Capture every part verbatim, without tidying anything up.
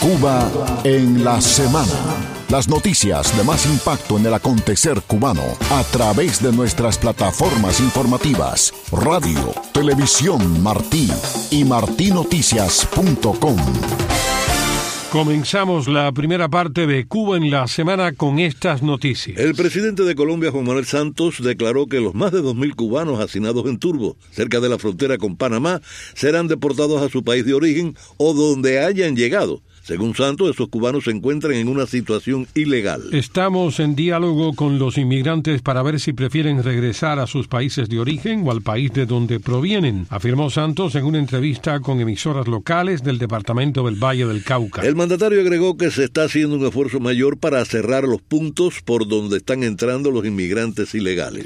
Cuba en la semana. Las noticias de más impacto en el acontecer cubano a través de nuestras plataformas informativas, radio, televisión Martí y martí noticias punto com. Comenzamos la primera parte de Cuba en la semana con estas noticias. El presidente de Colombia, Juan Manuel Santos, declaró que los más de dos mil cubanos hacinados en Turbo, cerca de la frontera con Panamá, serán deportados a su país de origen o donde hayan llegado. Según Santos, esos cubanos se encuentran en una situación ilegal. Estamos en diálogo con los inmigrantes para ver si prefieren regresar a sus países de origen o al país de donde provienen, afirmó Santos en una entrevista con emisoras locales del departamento del Valle del Cauca. El mandatario agregó que se está haciendo un esfuerzo mayor para cerrar los puntos por donde están entrando los inmigrantes ilegales.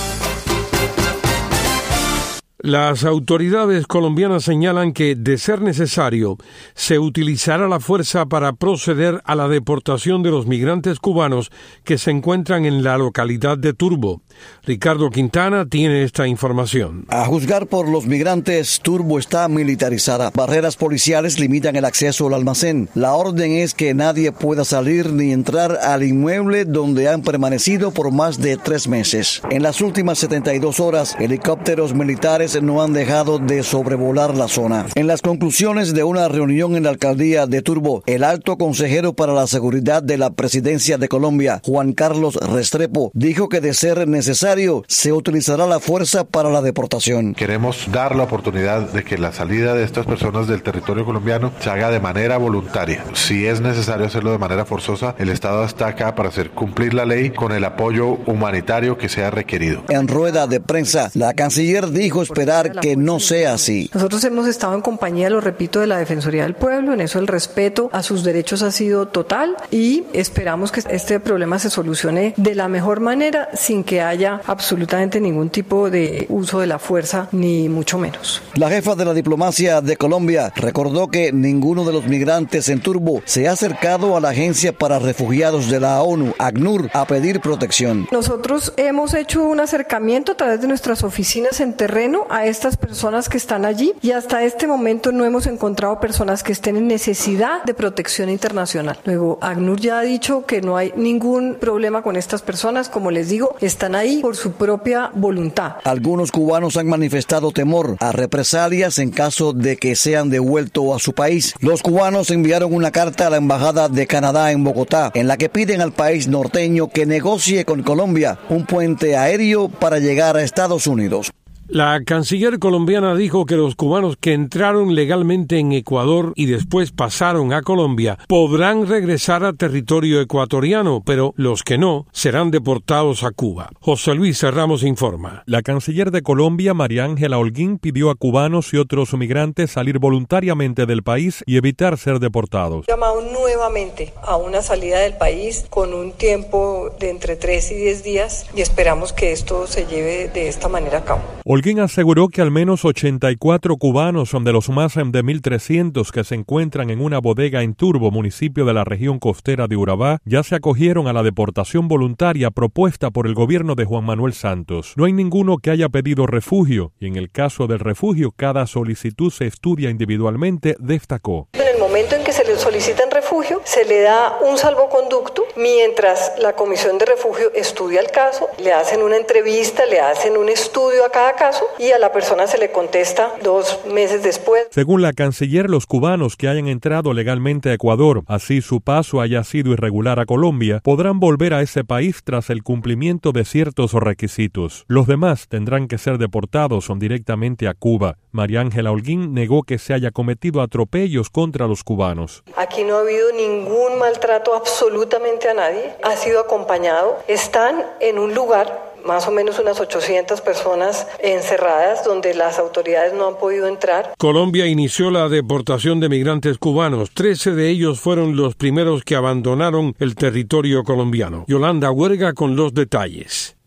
Las autoridades colombianas señalan que, de ser necesario, se utilizará la fuerza para proceder a la deportación de los migrantes cubanos que se encuentran en la localidad de Turbo. Ricardo Quintana tiene esta información. A juzgar por los migrantes, Turbo está militarizada. Barreras policiales limitan el acceso al almacén. La orden es que nadie pueda salir ni entrar al inmueble donde han permanecido por más de tres meses. En las últimas setenta y dos horas, helicópteros militares no han dejado de sobrevolar la zona. En las conclusiones de una reunión en la alcaldía de Turbo, el alto consejero para la seguridad de la presidencia de Colombia, Juan Carlos Restrepo, dijo que de ser necesario se utilizará la fuerza para la deportación. Queremos dar la oportunidad de que la salida de estas personas del territorio colombiano se haga de manera voluntaria. Si es necesario hacerlo de manera forzosa, el Estado está acá para hacer cumplir la ley con el apoyo humanitario que sea requerido. En rueda de prensa, la canciller dijo esperar que no sea así. Nosotros hemos estado en compañía, lo repito, de la Defensoría del Pueblo. En eso el respeto a sus derechos ha sido total y esperamos que este problema se solucione de la mejor manera sin que haya absolutamente ningún tipo de uso de la fuerza, ni mucho menos. La jefa de la diplomacia de Colombia recordó que ninguno de los migrantes en Turbo se ha acercado a la Agencia para Refugiados de la ONU, ACNUR, a pedir protección. Nosotros hemos hecho un acercamiento a través de nuestras oficinas en terreno a estas personas que están allí y hasta este momento no hemos encontrado personas que estén en necesidad de protección internacional. Luego, ACNUR ya ha dicho que no hay ningún problema con estas personas, como les digo, están ahí por su propia voluntad. Algunos cubanos han manifestado temor a represalias en caso de que sean devueltos a su país. Los cubanos enviaron una carta a la Embajada de Canadá en Bogotá, en la que piden al país norteño que negocie con Colombia un puente aéreo para llegar a Estados Unidos. La canciller colombiana dijo que los cubanos que entraron legalmente en Ecuador y después pasaron a Colombia podrán regresar a territorio ecuatoriano, pero los que no serán deportados a Cuba. José Luis Ramos informa. La canciller de Colombia, María Ángela Holguín, pidió a cubanos y otros migrantes salir voluntariamente del país y evitar ser deportados. Llamado nuevamente a una salida del país con un tiempo de entre tres y diez días y esperamos que esto se lleve de esta manera a cabo. Holguín aseguró que al menos ochenta y cuatro cubanos, de los más de mil trescientos que se encuentran en una bodega en Turbo, municipio de la región costera de Urabá, ya se acogieron a la deportación voluntaria propuesta por el gobierno de Juan Manuel Santos. No hay ninguno que haya pedido refugio, y en el caso del refugio, cada solicitud se estudia individualmente, destacó. En el momento en que se le solicitan refugio, se le da un salvoconducto, mientras la Comisión de Refugio estudia el caso, le hacen una entrevista, le hacen un estudio a cada caso, y a la persona se le contesta dos meses después. Según la canciller, los cubanos que hayan entrado legalmente a Ecuador, así su paso haya sido irregular a Colombia, podrán volver a ese país tras el cumplimiento de ciertos requisitos. Los demás tendrán que ser deportados directamente a Cuba. María Ángela Holguín negó que se haya cometido atropellos contra los cubanos. Aquí no ha habido ningún maltrato absolutamente a nadie. Ha sido acompañado. Están en un lugar, más o menos unas ochocientas personas encerradas donde las autoridades no han podido entrar. Colombia inició la deportación de migrantes cubanos. Trece de ellos fueron los primeros que abandonaron el territorio colombiano. Yolanda Huerga con los detalles.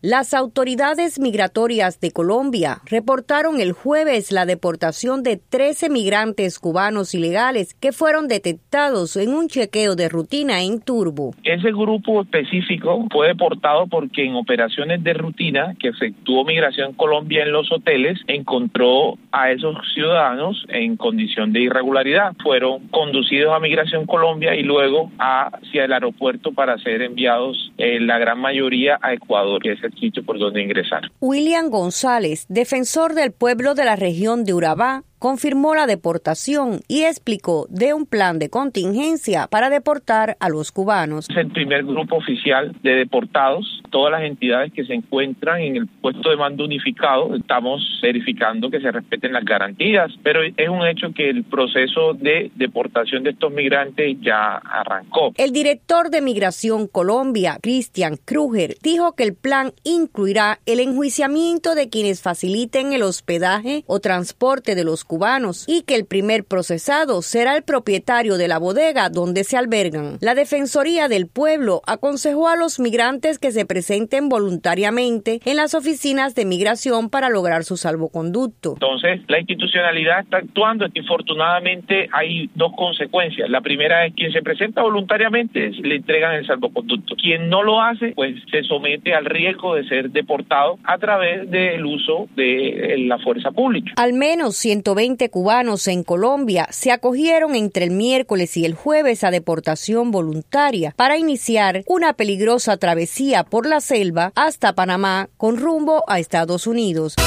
Las autoridades migratorias de Colombia reportaron el jueves la deportación de trece migrantes cubanos ilegales que fueron detectados en un chequeo de rutina en Turbo. Ese grupo específico fue deportado porque en operaciones de rutina que efectuó Migración Colombia en los hoteles encontró a esos ciudadanos en condición de irregularidad. Fueron conducidos a Migración Colombia y luego hacia el aeropuerto para ser enviados eh, la gran mayoría a Ecuador, que es el sitio por donde ingresar. William González, defensor del pueblo de la región de Urabá, confirmó la deportación y explicó de un plan de contingencia para deportar a los cubanos. Es el primer grupo oficial de deportados. Todas las entidades que se encuentran en el puesto de mando unificado, estamos verificando que se respeten las garantías, pero es un hecho que el proceso de deportación de estos migrantes ya arrancó. El director de Migración Colombia, Cristian Kruger, dijo que el plan incluirá el enjuiciamiento de quienes faciliten el hospedaje o transporte de los cubanos y que el primer procesado será el propietario de la bodega donde se albergan. La Defensoría del Pueblo aconsejó a los migrantes que se presenten voluntariamente en las oficinas de migración para lograr su salvoconducto. Entonces, la institucionalidad está actuando. Infortunadamente, hay dos consecuencias. La primera es quien se presenta voluntariamente le entregan el salvoconducto. Quien no lo hace, pues se somete al riesgo de ser deportado a través del uso de la fuerza pública. Al menos ciento veinte cubanos en Colombia se acogieron entre el miércoles y el jueves a deportación voluntaria para iniciar una peligrosa travesía por la selva hasta Panamá con rumbo a Estados Unidos.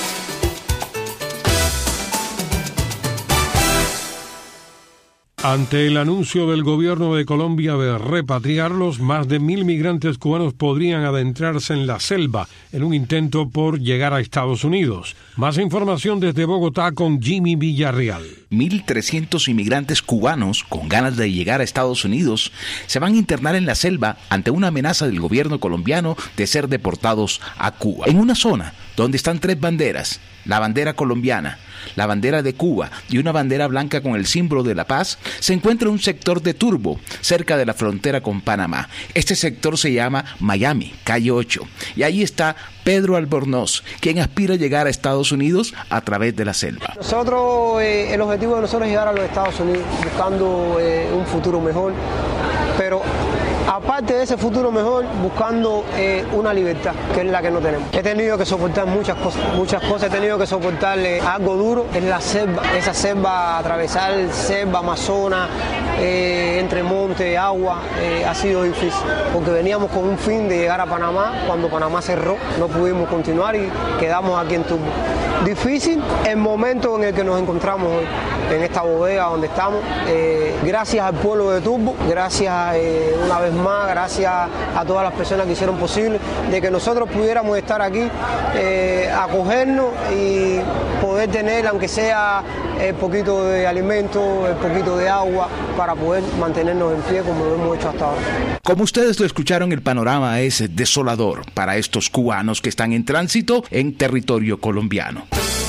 Ante el anuncio del gobierno de Colombia de repatriarlos, más de mil migrantes cubanos podrían adentrarse en la selva en un intento por llegar a Estados Unidos. Más información desde Bogotá con Jimmy Villarreal. mil trescientos inmigrantes cubanos con ganas de llegar a Estados Unidos se van a internar en la selva ante una amenaza del gobierno colombiano de ser deportados a Cuba. En una zona donde están tres banderas, la bandera colombiana, la bandera de Cuba y una bandera blanca con el símbolo de la paz, se encuentra un sector de Turbo, cerca de la frontera con Panamá. Este sector se llama Miami, calle ocho, y ahí está Pedro Albornoz, quien aspira a llegar a Estados Unidos a través de la selva. Nosotros, eh, el objetivo de nosotros es llegar a los Estados Unidos, buscando eh, un futuro mejor, pero aparte de ese futuro mejor, buscando eh, una libertad, que es la que no tenemos. He tenido que soportar muchas cosas, muchas cosas, he tenido que soportar eh, algo duro, es la selva, esa selva, atravesar selva, Amazonas, eh, entre monte, agua, eh, ha sido difícil, porque veníamos con un fin de llegar a Panamá, cuando Panamá cerró, no pudimos continuar y quedamos aquí en Turbo. Difícil el momento en el que nos encontramos hoy, en esta bodega donde estamos, eh, gracias al pueblo de Turbo, gracias eh, una vez más, gracias a todas las personas que hicieron posible de que nosotros pudiéramos estar aquí, eh, acogernos y poder tener, aunque sea el poquito de alimento, el poquito de agua, para poder mantenernos en pie como lo hemos hecho hasta ahora. Como ustedes lo escucharon, el panorama es desolador para estos cubanos que están en tránsito en territorio colombiano.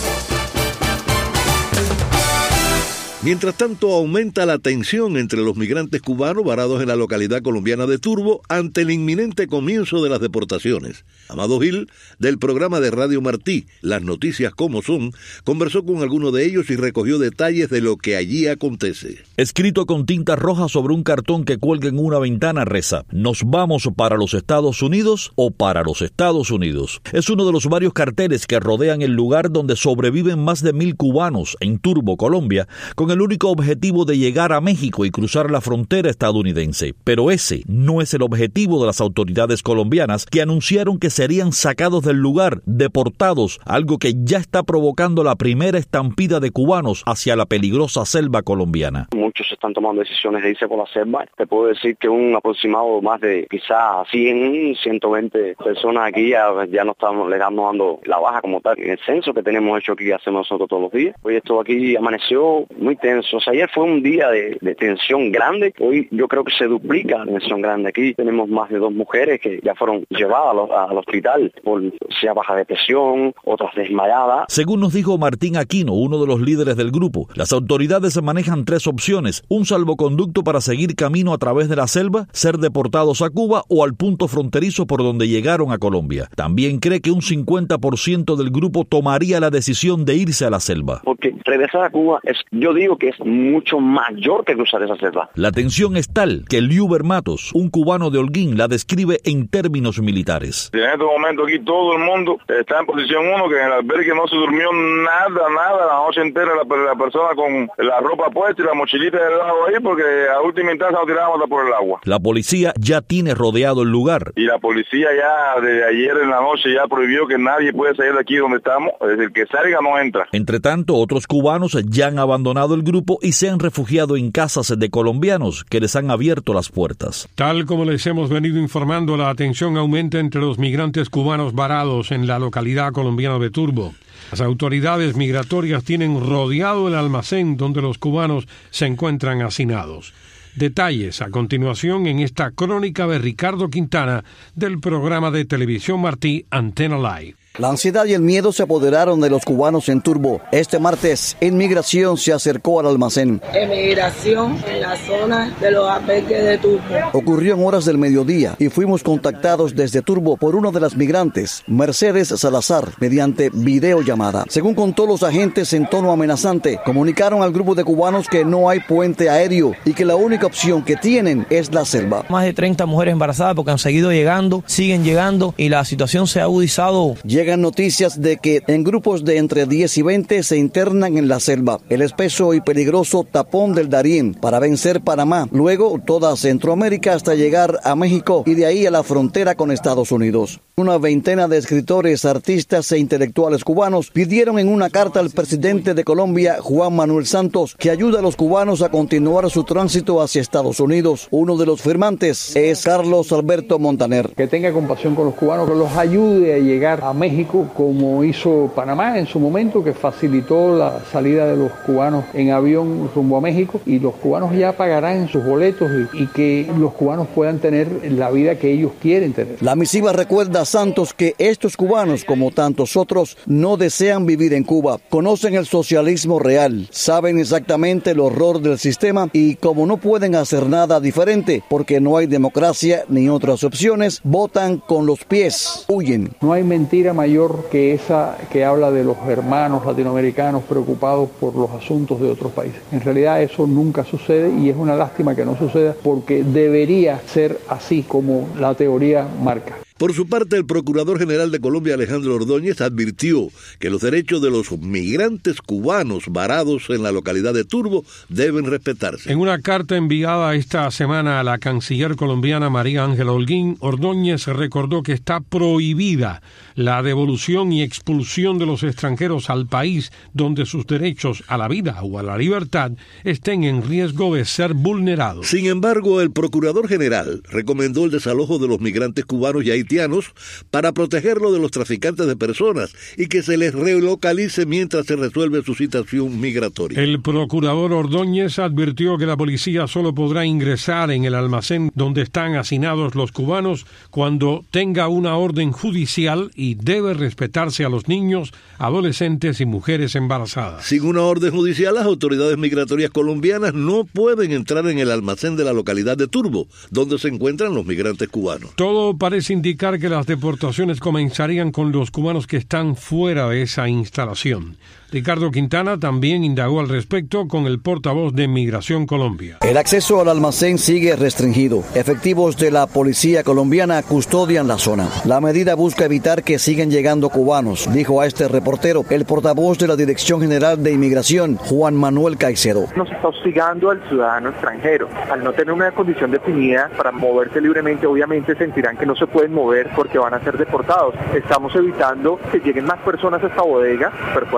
Mientras tanto, aumenta la tensión entre los migrantes cubanos varados en la localidad colombiana de Turbo ante el inminente comienzo de las deportaciones. Amado Gil, del programa de Radio Martí, Las Noticias Como Son, conversó con algunos de ellos y recogió detalles de lo que allí acontece. Escrito con tinta roja sobre un cartón que cuelga en una ventana reza: ¿nos vamos para los Estados Unidos o para los Estados Unidos? Es uno de los varios carteles que rodean el lugar donde sobreviven más de mil cubanos en Turbo, Colombia, con el único objetivo de llegar a México y cruzar la frontera estadounidense. Pero ese no es el objetivo de las autoridades colombianas, que anunciaron que serían sacados del lugar, deportados, algo que ya está provocando la primera estampida de cubanos hacia la peligrosa selva colombiana. Muchos están tomando decisiones de irse por la selva. Te puedo decir que un aproximado más de quizás cien, ciento veinte personas aquí ya, ya no estamos, le estamos dando la baja como tal. En el censo que tenemos hecho aquí, hacemos nosotros todos los días. Hoy esto aquí amaneció muy tensos. Ayer fue un día de, de tensión grande. Hoy yo creo que se duplica la tensión grande. Aquí tenemos más de dos mujeres que ya fueron llevadas al hospital por sea baja de presión, otras desmayadas. Según nos dijo Martín Aquino, uno de los líderes del grupo, las autoridades manejan tres opciones: un salvoconducto para seguir camino a través de la selva, ser deportados a Cuba o al punto fronterizo por donde llegaron a Colombia. También cree que un cincuenta por ciento del grupo tomaría la decisión de irse a la selva. Porque regresar a Cuba es, yo digo que es mucho mayor que cruzar esa selva. La tensión es tal que Liuber Matos, un cubano de Holguín, la describe en términos militares. En este momento aquí todo el mundo está en posición uno, que en el albergue no se durmió nada, nada, la noche entera la, la persona con la ropa puesta y la mochilita del lado ahí, porque a última instancia nos tirábamos hasta por el agua. La policía ya tiene rodeado el lugar. Y la policía ya desde ayer en la noche ya prohibió que nadie puede salir de aquí donde estamos, es decir, que salga no entra. Entre tanto, otros cubanos ya han abandonado el grupo y se han refugiado en casas de colombianos que les han abierto las puertas. Tal como les hemos venido informando, la tensión aumenta entre los migrantes cubanos varados en la localidad colombiana de Turbo. Las autoridades migratorias tienen rodeado el almacén donde los cubanos se encuentran hacinados. Detalles a continuación en esta crónica de Ricardo Quintana del programa de televisión Martí Antena Live. La ansiedad y el miedo se apoderaron de los cubanos en Turbo. Este martes, Inmigración se acercó al almacén. Emigración en la zona de los albergues de Turbo. Ocurrió en horas del mediodía y fuimos contactados desde Turbo por una de las migrantes, Mercedes Salazar, mediante videollamada. Según contó los agentes en tono amenazante, comunicaron al grupo de cubanos que no hay puente aéreo y que la única opción que tienen es la selva. Más de treinta mujeres embarazadas porque han seguido llegando, siguen llegando y la situación se ha agudizado. Llegan noticias de que en grupos de entre diez y veinte se internan en la selva, el espeso y peligroso tapón del Darién, para vencer Panamá, luego toda Centroamérica hasta llegar a México y de ahí a la frontera con Estados Unidos. Una veintena de escritores, artistas e intelectuales cubanos pidieron en una carta al presidente de Colombia, Juan Manuel Santos, que ayude a los cubanos a continuar su tránsito hacia Estados Unidos. Uno de los firmantes es Carlos Alberto Montaner. Que tenga compasión con los cubanos, que los ayude a llegar a México, como hizo Panamá en su momento, que facilitó la salida de los cubanos en avión rumbo a México, y los cubanos ya pagarán sus boletos y, y que los cubanos puedan tener la vida que ellos quieren tener. La misiva recuerda a Santos que estos cubanos, como tantos otros, no desean vivir en Cuba, conocen el socialismo real, saben exactamente el horror del sistema y como no pueden hacer nada diferente porque no hay democracia ni otras opciones, votan con los pies, huyen. No hay mentira mayor que esa que habla de los hermanos latinoamericanos preocupados por los asuntos de otros países. En realidad eso nunca sucede y es una lástima que no suceda porque debería ser así como la teoría marca. Por su parte, el Procurador General de Colombia, Alejandro Ordóñez, advirtió que los derechos de los migrantes cubanos varados en la localidad de Turbo deben respetarse. En una carta enviada esta semana a la canciller colombiana María Ángela Holguín, Ordóñez recordó que está prohibida la devolución y expulsión de los extranjeros al país donde sus derechos a la vida o a la libertad estén en riesgo de ser vulnerados. Sin embargo, el Procurador General recomendó el desalojo de los migrantes cubanos y haitianos para protegerlo de los traficantes de personas y que se les relocalice mientras se resuelve su situación migratoria. El procurador Ordóñez advirtió que la policía solo podrá ingresar en el almacén donde están hacinados los cubanos cuando tenga una orden judicial y debe respetarse a los niños, adolescentes y mujeres embarazadas. Sin una orden judicial, las autoridades migratorias colombianas no pueden entrar en el almacén de la localidad de Turbo, donde se encuentran los migrantes cubanos. Todo parece indicar que las deportaciones comenzarían con los cubanos que están fuera de esa instalación. Ricardo Quintana también indagó al respecto con el portavoz de Migración Colombia. El acceso al almacén sigue restringido. Efectivos de la policía colombiana custodian la zona. La medida busca evitar que sigan llegando cubanos, dijo a este reportero el portavoz de la Dirección General de Inmigración, Juan Manuel Caicedo. Nos está hostigando al ciudadano extranjero. Al no tener una condición definida para moverse libremente, obviamente sentirán que no se pueden mover porque van a ser deportados. Estamos evitando que lleguen más personas a esta bodega, pero por eso nosotros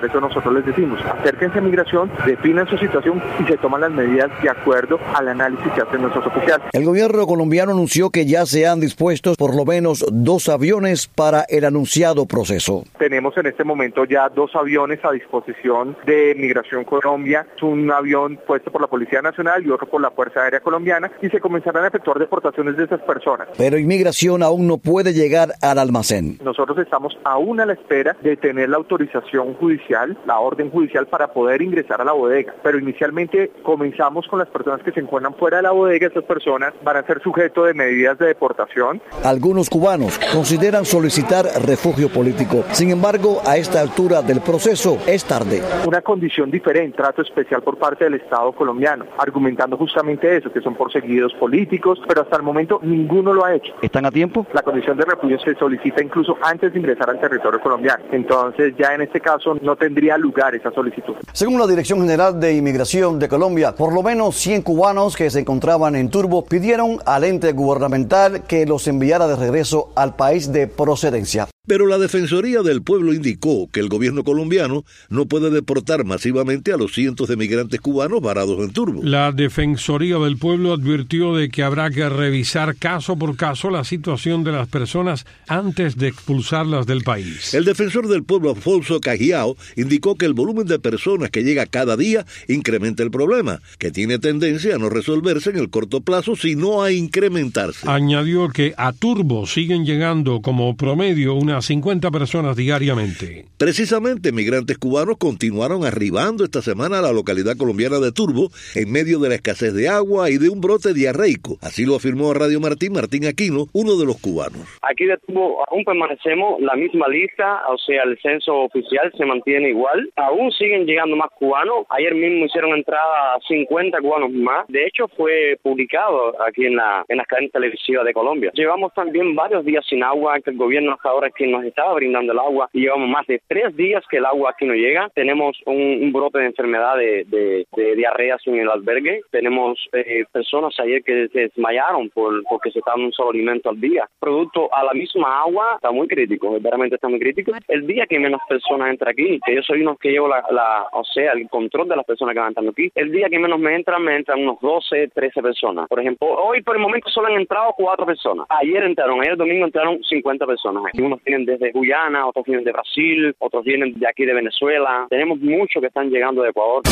nosotros les decimos, acérquense a migración, definan su situación y se toman las medidas de acuerdo al análisis que hacen nuestros oficiales. El gobierno colombiano anunció que ya se han dispuesto por lo menos dos aviones para el anunciado proceso. Tenemos en este momento ya dos aviones a disposición de Migración Colombia, un avión puesto por la Policía Nacional y otro por la Fuerza Aérea Colombiana, y se comenzarán a efectuar deportaciones de esas personas. Pero inmigración aún no puede llegar al almacén. Nosotros estamos aún a la espera de tener la autorización judicial, la orden judicial para poder ingresar a la bodega, pero inicialmente comenzamos con las personas que se encuentran fuera de la bodega. Estas personas van a ser sujeto de medidas de deportación. Algunos cubanos consideran solicitar refugio político. Sin embargo, a esta altura del proceso es tarde. Una condición diferente, trato especial por parte del Estado colombiano, argumentando justamente eso, que son perseguidos políticos, pero hasta el momento ninguno lo ha hecho. ¿Están a tiempo? La condición de refugio se solicita incluso antes de ingresar al territorio colombiano. Entonces, ya en este caso no tendría lugar esa solicitud. Según la Dirección General de Inmigración de Colombia, por lo menos cien cubanos que se encontraban en Turbo pidieron al ente gubernamental que los enviara de regreso al país de procedencia. Pero la Defensoría del Pueblo indicó que el gobierno colombiano no puede deportar masivamente a los cientos de migrantes cubanos varados en Turbo. La Defensoría del Pueblo advirtió de que habrá que revisar caso por caso la situación de las personas antes de expulsarlas del país. El defensor del pueblo, Alfonso Cajiao, indicó que el volumen de personas que llega cada día incrementa el problema, que tiene tendencia a no resolverse en el corto plazo, sino a incrementarse. Añadió que a Turbo siguen llegando como promedio una cincuenta personas diariamente. Precisamente, migrantes cubanos continuaron arribando esta semana a la localidad colombiana de Turbo en medio de la escasez de agua y de un brote diarreico. Así lo afirmó a Radio Martín Martín Aquino, uno de los cubanos. Aquí de Turbo aún permanecemos la misma lista, o sea, el censo oficial se mantiene igual. Aún siguen llegando más cubanos. Ayer mismo hicieron entrada cincuenta cubanos más. De hecho, fue publicado aquí en la en las cadenas televisivas de Colombia. Llevamos también varios días sin agua, que el gobierno hasta ahora que nos estaba brindando el agua, y llevamos más de tres días que el agua aquí no llega. Tenemos un, un brote de enfermedad de, de, de diarreas en el albergue. Tenemos eh, personas ayer que se desmayaron por, porque se estaban un solo alimento al día. Producto a la misma agua, está muy crítico, verdaderamente está muy crítico. El día que menos personas entran aquí, que yo soy uno que llevo la, la, o sea, el control de las personas que van entrando aquí, el día que menos me entran, me entran unos doce, trece personas. Por ejemplo, hoy por el momento solo han entrado cuatro personas. Ayer entraron, ayer domingo entraron cincuenta personas. Aquí unos vienen desde Guyana, otros vienen de Brasil, otros vienen de aquí de Venezuela. Tenemos muchos que están llegando de Ecuador.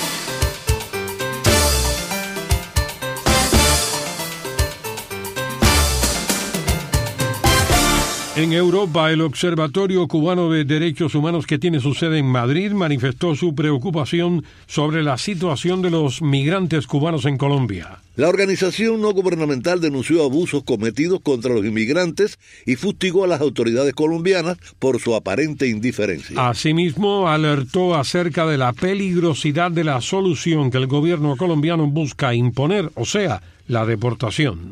En Europa, el Observatorio Cubano de Derechos Humanos, que tiene su sede en Madrid, manifestó su preocupación sobre la situación de los migrantes cubanos en Colombia. La organización no gubernamental denunció abusos cometidos contra los inmigrantes y fustigó a las autoridades colombianas por su aparente indiferencia. Asimismo, alertó acerca de la peligrosidad de la solución que el gobierno colombiano busca imponer, o sea, la deportación.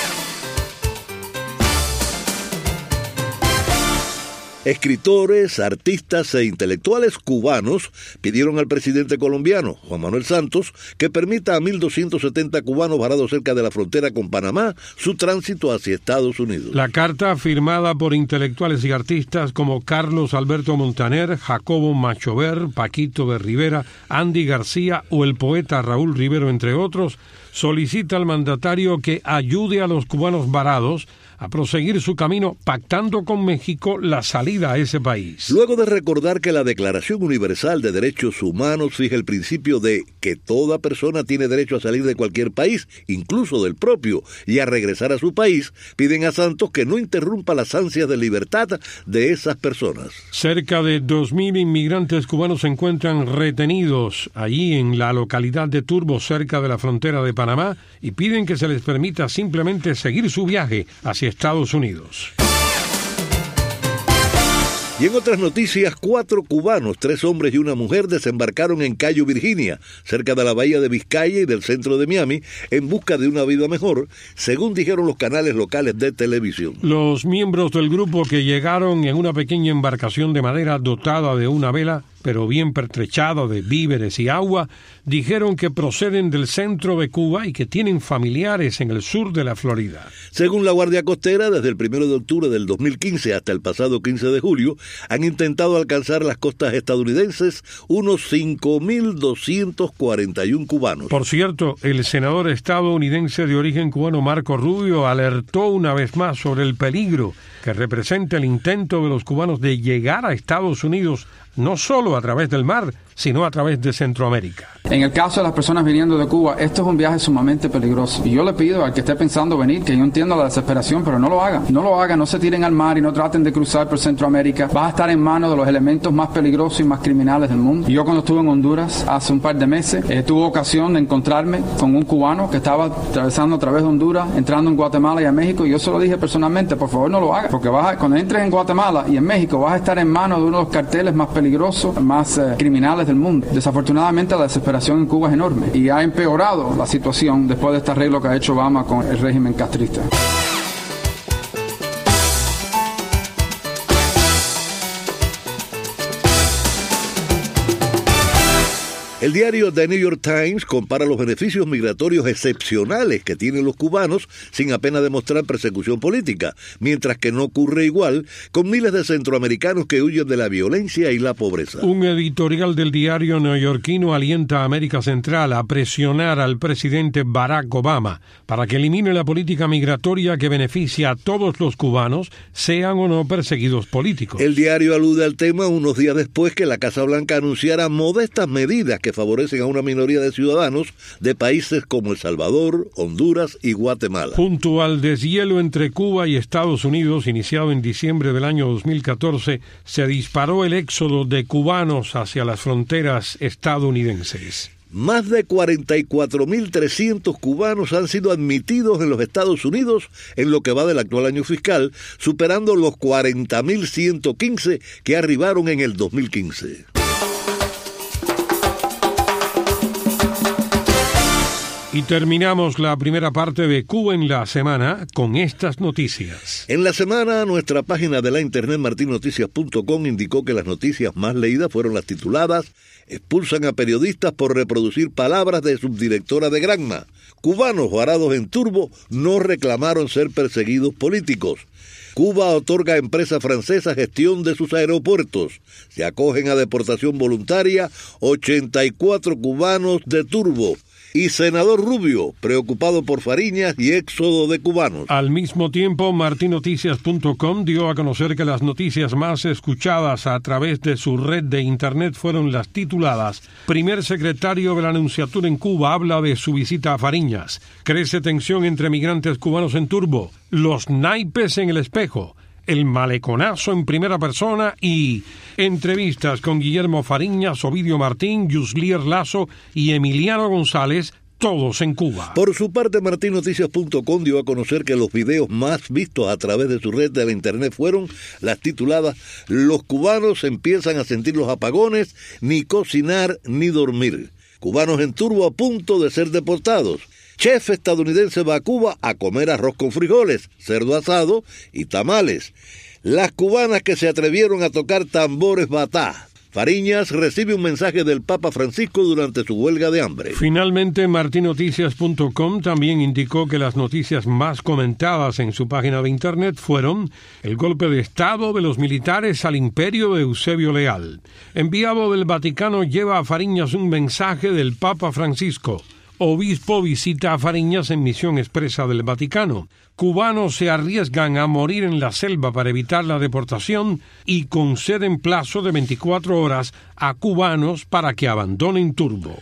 Escritores, artistas e intelectuales cubanos pidieron al presidente colombiano, Juan Manuel Santos, que permita a mil doscientos setenta cubanos varados cerca de la frontera con Panamá su tránsito hacia Estados Unidos. La carta, firmada por intelectuales y artistas como Carlos Alberto Montaner, Jacobo Machover, Paquito de Rivera, Andy García o el poeta Raúl Rivero, entre otros, solicita al mandatario que ayude a los cubanos varados a proseguir su camino pactando con México la salida a ese país. Luego de recordar que la Declaración Universal de Derechos Humanos fija el principio de que toda persona tiene derecho a salir de cualquier país, incluso del propio, y a regresar a su país, piden a Santos que no interrumpa las ansias de libertad de esas personas. Cerca de dos mil inmigrantes cubanos se encuentran retenidos allí en la localidad de Turbo, cerca de la frontera de Panamá, y piden que se les permita simplemente seguir su viaje hacia Estados Unidos. Y en otras noticias, cuatro cubanos, tres hombres y una mujer, desembarcaron en Cayo, Virginia, cerca de la bahía de Vizcaya y del centro de Miami, en busca de una vida mejor, según dijeron los canales locales de televisión. Los miembros del grupo, que llegaron en una pequeña embarcación de madera dotada de una vela, pero bien pertrechado de víveres y agua, dijeron que proceden del centro de Cuba y que tienen familiares en el sur de la Florida. Según la Guardia Costera, desde el primero de octubre del dos mil quince hasta el pasado quince de julio, han intentado alcanzar las costas estadounidenses unos cinco mil doscientos cuarenta y uno cubanos. Por cierto, el senador estadounidense de origen cubano Marco Rubio alertó una vez más sobre el peligro que representa el intento de los cubanos de llegar a Estados Unidos, no solo a través del mar, sino a través de Centroamérica. En el caso de las personas viniendo de Cuba, esto es un viaje sumamente peligroso. Y yo le pido al que esté pensando venir, que yo entiendo la desesperación, pero no lo hagan. No lo hagan, no se tiren al mar y no traten de cruzar por Centroamérica. Vas a estar en manos de los elementos más peligrosos y más criminales del mundo. Y yo cuando estuve en Honduras hace un par de meses, eh, tuve ocasión de encontrarme con un cubano que estaba atravesando a través de Honduras, entrando en Guatemala y a México, y yo se lo dije personalmente, por favor no lo hagan, porque vas a, cuando entres en Guatemala y en México vas a estar en manos de uno de los carteles más peligrosos, más eh, criminales del mundo. Desafortunadamente la desesperación en Cuba es enorme y ha empeorado la situación después de este arreglo que ha hecho Obama con el régimen castrista. El diario The New York Times compara los beneficios migratorios excepcionales que tienen los cubanos sin apenas demostrar persecución política, mientras que no ocurre igual con miles de centroamericanos que huyen de la violencia y la pobreza. Un editorial del diario neoyorquino alienta a América Central a presionar al presidente Barack Obama para que elimine la política migratoria que beneficia a todos los cubanos, sean o no perseguidos políticos. El diario alude al tema unos días después que la Casa Blanca anunciara modestas medidas que que favorecen a una minoría de ciudadanos de países como El Salvador, Honduras y Guatemala. Junto al deshielo entre Cuba y Estados Unidos, iniciado en diciembre del año dos mil catorce, se disparó el éxodo de cubanos hacia las fronteras estadounidenses. Más de cuarenta y cuatro mil trescientos cubanos han sido admitidos en los Estados Unidos en lo que va del actual año fiscal, superando los cuarenta mil ciento quince que arribaron en el dos mil quince. Y terminamos la primera parte de Cuba en la semana con estas noticias. En la semana, nuestra página de la internet martin noticias punto com indicó que las noticias más leídas fueron las tituladas "Expulsan a periodistas por reproducir palabras de subdirectora de Granma". Cubanos varados en Turbo no reclamaron ser perseguidos políticos. Cuba otorga a empresa francesa gestión de sus aeropuertos. Se acogen a deportación voluntaria ochenta y cuatro cubanos de Turbo. Y senador Rubio, preocupado por Fariñas y éxodo de cubanos. Al mismo tiempo, martin noticias punto com dio a conocer que las noticias más escuchadas a través de su red de internet fueron las tituladas: Primer secretario de la Nunciatura en Cuba habla de su visita a Fariñas. Crece tensión entre migrantes cubanos en Turbo. Los naipes en el espejo. El maleconazo en primera persona y entrevistas con Guillermo Fariñas, Ovidio Martín, Yuslier Lazo y Emiliano González, todos en Cuba. Por su parte, martin noticias punto com dio a conocer que los videos más vistos a través de su red de la internet fueron las tituladas "Los cubanos empiezan a sentir los apagones, ni cocinar ni dormir. Cubanos en Turbo a punto de ser deportados. Chef estadounidense va a Cuba a comer arroz con frijoles, cerdo asado y tamales. Las cubanas que se atrevieron a tocar tambores batá. Fariñas recibe un mensaje del Papa Francisco durante su huelga de hambre. Finalmente, martin noticias punto com también indicó que las noticias más comentadas en su página de internet fueron el golpe de Estado de los militares al imperio de Eusebio Leal. Enviado del Vaticano lleva a Fariñas un mensaje del Papa Francisco. Obispo visita a Fariñas en misión expresa del Vaticano. Cubanos se arriesgan a morir en la selva para evitar la deportación y conceden plazo de veinticuatro horas a cubanos para que abandonen Turbo.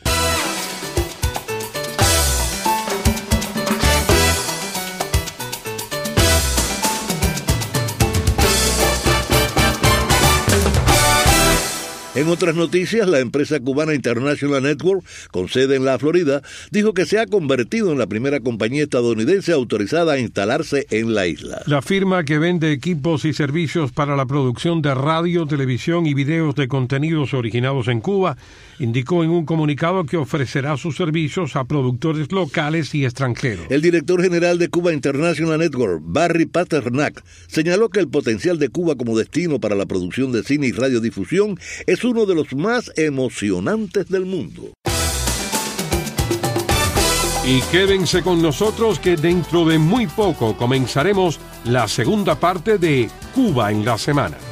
En otras noticias, la empresa cubana International Network, con sede en la Florida, dijo que se ha convertido en la primera compañía estadounidense autorizada a instalarse en la isla. La firma, que vende equipos y servicios para la producción de radio, televisión y videos de contenidos originados en Cuba, indicó en un comunicado que ofrecerá sus servicios a productores locales y extranjeros. El director general de Cuba International Network, Barry Pasternak, señaló que el potencial de Cuba como destino para la producción de cine y radiodifusión es uno de los más emocionantes del mundo. Y quédense con nosotros que dentro de muy poco comenzaremos la segunda parte de Cuba en la semana.